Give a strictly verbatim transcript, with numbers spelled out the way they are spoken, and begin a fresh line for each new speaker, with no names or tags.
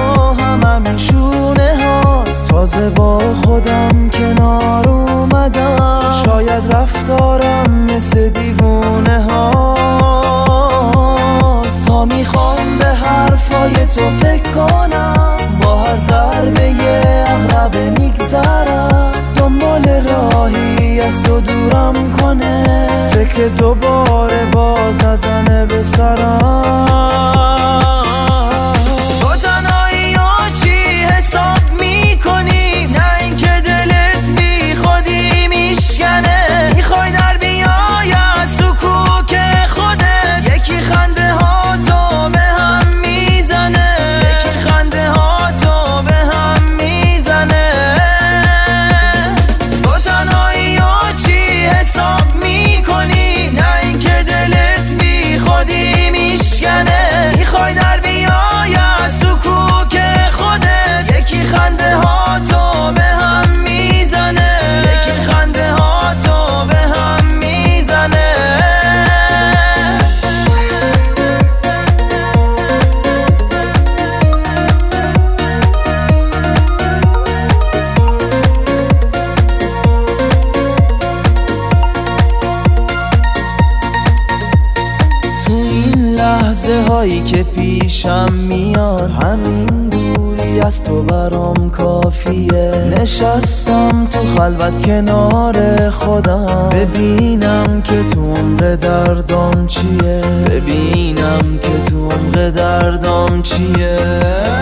هم همین شونه هاست. تازه با خودم کنار اومدم، شاید رفتارم مثل دیوونه هاست. تا میخوام به حرفای تو فکر کنم، با هر ضربه یه عقربه میگذرم. دنبال راهی از تو دورم کنه، فکر دوباره باز نزنه به سرم. تو تنهایی ها چی حساب میکنی؟ نه اینکه دلت بی خودی میشکنه، میخوای در بیای از تو کوک خودت. یکی خنده ها تو به هم میزنه، یکی خنده ها تو به هم میزنه. تو تنهایی ها چی حساب میکنی؟ نه اینکه دلت بی خودی میشکنه، میخوای در بیای از تو کوک خودت. یکی خنده ها تو به هم میزنه، یکی خنده ها تو به هم میزنه. تو این لحظه هایی که پیشم میان، همین دوری از تو برام کافیه. نشستم تو خلوت کنار خودم، ببینم که تو عمق دردام چیه، ببینم که تو عمق دردام چیه.